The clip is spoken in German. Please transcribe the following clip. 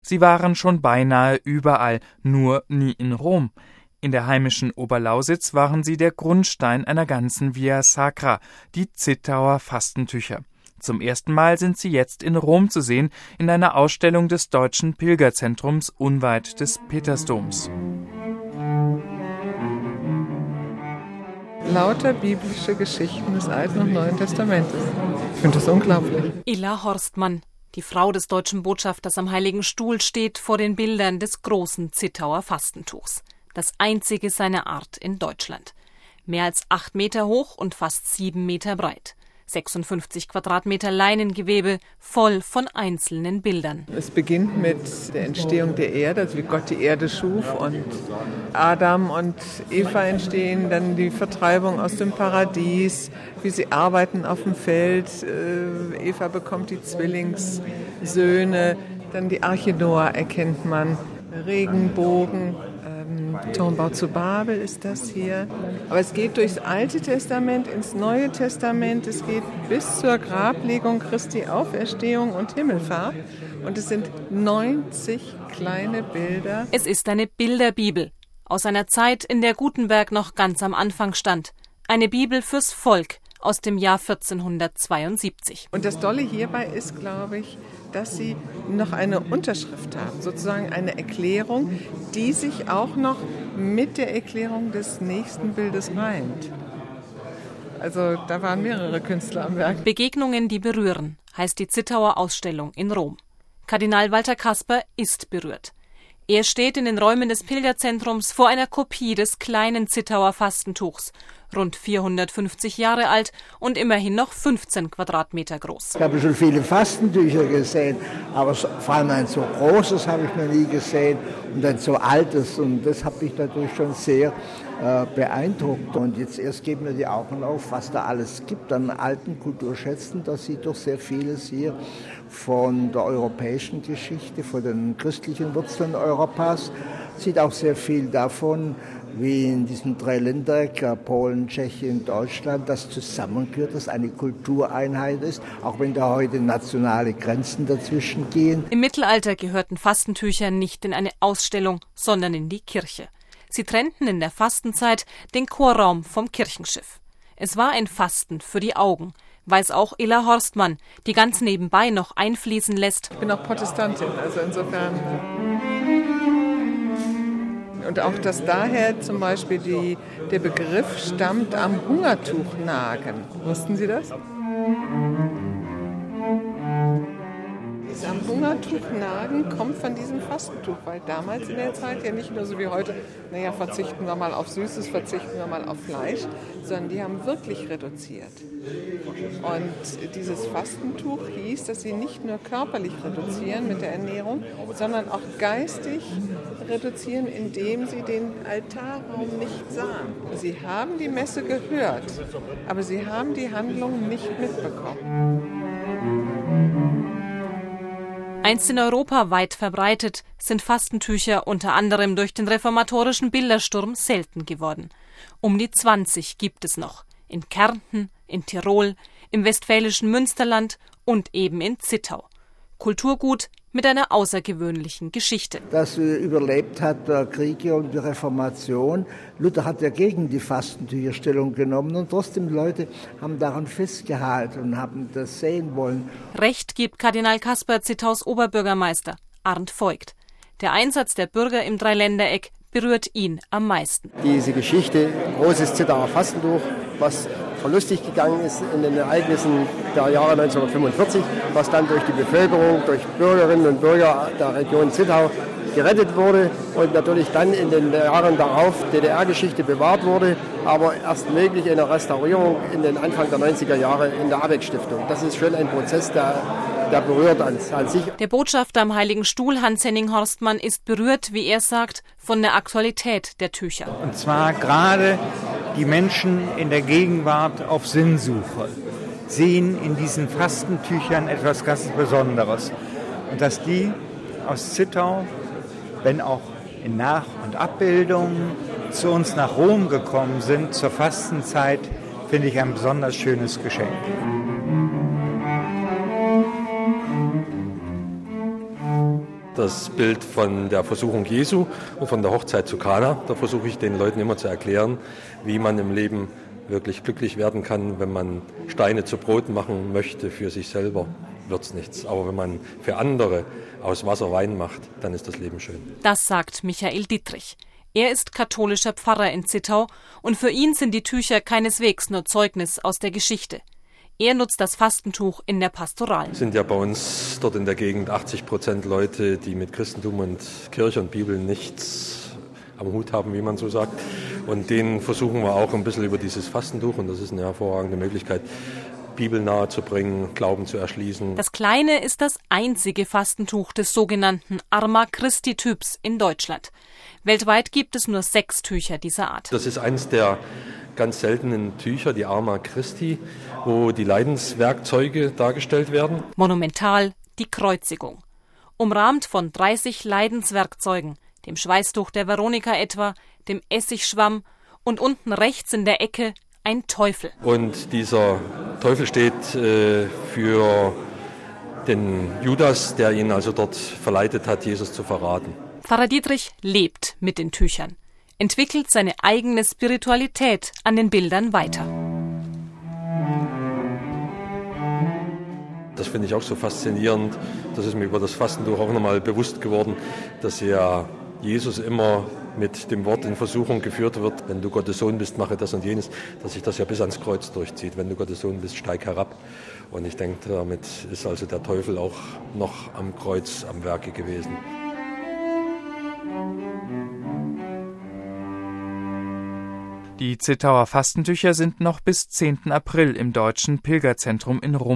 Sie waren schon beinahe überall, nur nie in Rom. In der heimischen Oberlausitz waren sie der Grundstein einer ganzen Via Sacra, die Zittauer Fastentücher. Zum ersten Mal sind sie jetzt in Rom zu sehen, in einer Ausstellung des Deutschen Pilgerzentrums unweit des Petersdoms. Lauter biblische Geschichten des Alten und Neuen Testamentes. Ich finde das unglaublich. Illa Horstmann, die Frau des deutschen Botschafters am Heiligen Stuhl, steht vor den Bildern des großen Zittauer Fastentuchs. Das einzige seiner Art in Deutschland. Mehr als 8 Meter hoch und fast 7 Meter breit. 56 Quadratmeter Leinengewebe, voll von einzelnen Bildern. Es beginnt mit der Entstehung der Erde, also wie Gott die Erde schuf und Adam und Eva entstehen, dann die Vertreibung aus dem Paradies, wie sie arbeiten auf dem Feld. Eva bekommt die Zwillingssöhne, dann die Arche Noah erkennt man, Regenbogen. Turmbau zu Babel ist das hier. Aber es geht durchs Alte Testament ins Neue Testament. Es geht bis zur Grablegung Christi Auferstehung und Himmelfahrt. Und es sind 90 kleine Bilder. Es ist eine Bilderbibel aus einer Zeit, in der Gutenberg noch ganz am Anfang stand. Eine Bibel fürs Volk aus dem Jahr 1472. Und das Dolle hierbei ist, glaube ich, dass sie noch eine Unterschrift haben, sozusagen eine Erklärung, die sich auch noch mit der Erklärung des nächsten Bildes reimt. Also da waren mehrere Künstler am Werk. Begegnungen, die berühren, heißt die Zittauer Ausstellung in Rom. Kardinal Walter Kasper ist berührt. Er steht in den Räumen des Pilgerzentrums vor einer Kopie des kleinen Zittauer Fastentuchs, rund 450 Jahre alt und immerhin noch 15 Quadratmeter groß. Ich habe schon viele Fastentücher gesehen, aber vor allem ein so großes habe ich noch nie gesehen und ein so altes. Und das hat mich natürlich schon sehr beeindruckt. Und jetzt erst geben mir die Augen auf, was da alles gibt an alten Kulturschätzen. Da sieht doch sehr vieles hier von der europäischen Geschichte, von den christlichen Wurzeln Europas. Sieht auch sehr viel davon, wie in diesem Dreiländereck, Polen, Tschechien, Deutschland, das zusammengehört, das eine Kultureinheit ist, auch wenn da heute nationale Grenzen dazwischen gehen. Im Mittelalter gehörten Fastentücher nicht in eine Ausstellung, sondern in die Kirche. Sie trennten in der Fastenzeit den Chorraum vom Kirchenschiff. Es war ein Fasten für die Augen, weiß auch Illa Horstmann, die ganz nebenbei noch einfließen lässt. Ich bin auch Protestantin, also insofern. Und auch, dass daher zum Beispiel der Begriff stammt am Hungertuch nagen. Wussten Sie das? Am Hungertuch nagen kommt von diesem Fastentuch, weil damals in der Zeit ja nicht nur so wie heute, verzichten wir mal auf Süßes, verzichten wir mal auf Fleisch, sondern die haben wirklich reduziert. Und dieses Fastentuch hieß, dass sie nicht nur körperlich reduzieren mit der Ernährung, sondern auch geistig reduzieren, indem sie den Altarraum nicht sahen. Sie haben die Messe gehört, aber sie haben die Handlung nicht mitbekommen. Einst in Europa weit verbreitet, sind Fastentücher unter anderem durch den reformatorischen Bildersturm selten geworden. Um die 20 gibt es noch. In Kärnten, in Tirol, im westfälischen Münsterland und eben in Zittau. Kulturgut mit einer außergewöhnlichen Geschichte. Das überlebt hat Kriege und die Reformation. Luther hat ja gegen die Fastentücher Stellung genommen und trotzdem Leute haben daran festgehalten und haben das sehen wollen. Recht gibt Kardinal Kasper Zittaus Oberbürgermeister Arndt Voigt. Der Einsatz der Bürger im Dreiländereck berührt ihn am meisten. Diese Geschichte, großes Zittauer Fastentuch, was verlustig gegangen ist in den Ereignissen der Jahre 1945, was dann durch die Bevölkerung, durch Bürgerinnen und Bürger der Region Zittau gerettet wurde und natürlich dann in den Jahren darauf DDR-Geschichte bewahrt wurde, aber erst möglich eine Restaurierung in den Anfang der 90er Jahre in der Abeck-Stiftung. Das ist schon ein Prozess, der berührt an sich. Der Botschafter am Heiligen Stuhl, Hans-Henning Horstmann, ist berührt, wie er sagt, von der Aktualität der Tücher. Und zwar gerade die Menschen in der Gegenwart auf Sinnsuche sehen in diesen Fastentüchern etwas ganz Besonderes. Und dass die aus Zittau, wenn auch in Nach- und Abbildungen, zu uns nach Rom gekommen sind, zur Fastenzeit, finde ich ein besonders schönes Geschenk. das Bild von der Versuchung Jesu und von der Hochzeit zu Kana. Da versuche ich den Leuten immer zu erklären, wie man im Leben wirklich glücklich werden kann. Wenn man Steine zu Brot machen möchte für sich selber, wird's nichts. Aber wenn man für andere aus Wasser Wein macht, dann ist das Leben schön. Das sagt Michael Dietrich. Er ist katholischer Pfarrer in Zittau und für ihn sind die Tücher keineswegs nur Zeugnis aus der Geschichte. Er nutzt das Fastentuch in der Pastoral. Es sind ja bei uns dort in der Gegend 80% Leute, die mit Christentum und Kirche und Bibel nichts am Hut haben, wie man so sagt. Und denen versuchen wir auch ein bisschen über dieses Fastentuch, und das ist eine hervorragende Möglichkeit, Bibel nahe zu bringen, Glauben zu erschließen. Das kleine ist das einzige Fastentuch des sogenannten Arma Christi-Typs in Deutschland. Weltweit gibt es nur 6 Tücher dieser Art. Das ist eines der ganz seltenen Tücher, die Arma Christi, wo die Leidenswerkzeuge dargestellt werden. Monumental die Kreuzigung. Umrahmt von 30 Leidenswerkzeugen, dem Schweißtuch der Veronika etwa, dem Essigschwamm und unten rechts in der Ecke ein Teufel. Und dieser Teufel steht für den Judas, der ihn also dort verleitet hat, Jesus zu verraten. Pfarrer Dietrich lebt mit den Tüchern, entwickelt seine eigene Spiritualität an den Bildern weiter. Das finde ich auch so faszinierend. Das ist mir über das Fastentuch auch nochmal bewusst geworden, dass ja Jesus immer mit dem Wort in Versuchung geführt wird. Wenn du Gottes Sohn bist, mache das und jenes, dass sich das ja bis ans Kreuz durchzieht. Wenn du Gottes Sohn bist, steig herab. Und ich denke, damit ist also der Teufel auch noch am Kreuz am Werke gewesen. Die Zittauer Fastentücher sind noch bis 10. April im Deutschen Pilgerzentrum in Rom